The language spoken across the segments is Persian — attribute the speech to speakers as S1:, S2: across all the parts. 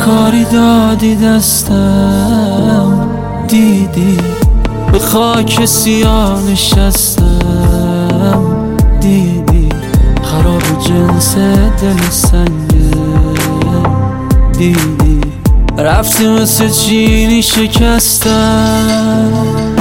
S1: کاری دادی دستم، دیدی به خاک سیاه نشستم، دیدی خراب جنس دل سنگه، دیدی رفتی مثل چینی شکستم.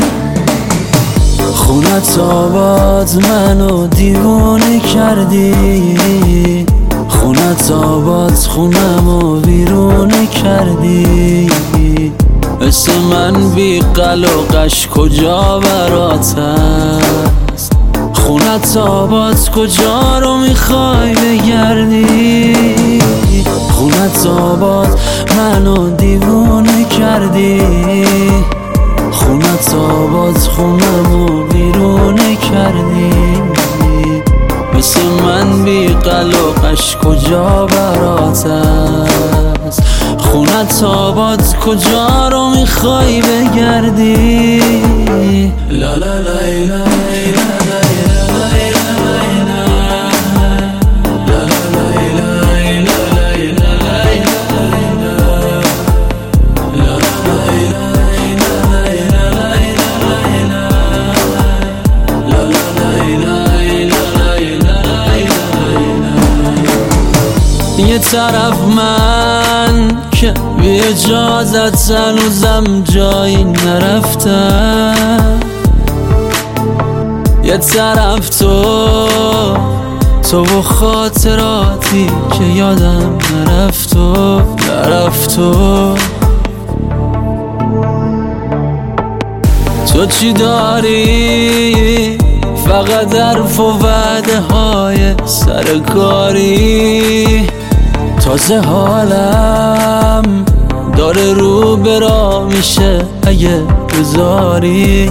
S1: خونت آباد منو دیوونه کردی، خونت آباد خونمو ویرونه کردی، مثل من بی قل و قش کجا برات هست؟ خونت آباد کجا رو میخوای بگردی؟ خونت آباد منو دیوونه کردی، خونت آباد خونمو بیرونه کردی، مثل من بی قل و قش کجا برات هست؟ خونت آباد کجا رو میخوای بگردی؟ لا لا لا لا یه طرف من که بی اجازت هنوزم جایی نرفتم، یه طرف تو و خاطراتی که یادم نرفت تو چی داری؟ فقط حرف و وعده های سرکاری، تازه حالم داره رو برا میشه اگه بذاری.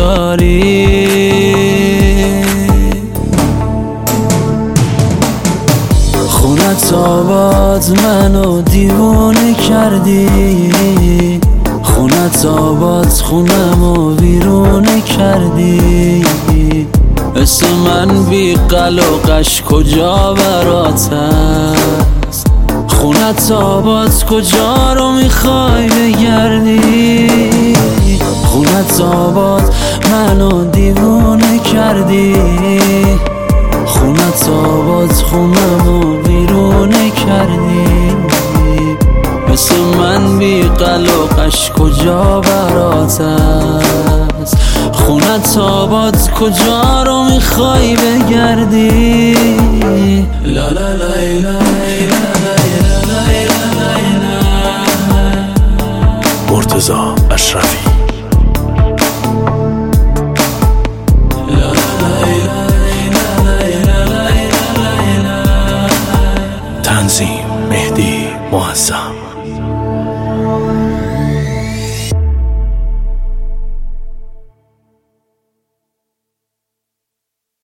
S1: خونت آباد منو دیوونه کردی، خونت آباد خونمو ویرونه کردی، مثل من بی قل و قش کجا برات هست؟ خونت آباد کجا رو میخوای بگردی؟ خونت آباد منو دیوونه کردی، خونت آباد خونمو بیرونه کردی، مثل من بی قل و قش کجا برات هست؟ خونت آباد کجا رو میخوای بگردی؟ لا لا لا لا
S2: مرتضی اشرفی. تنظیم مهدی معظم.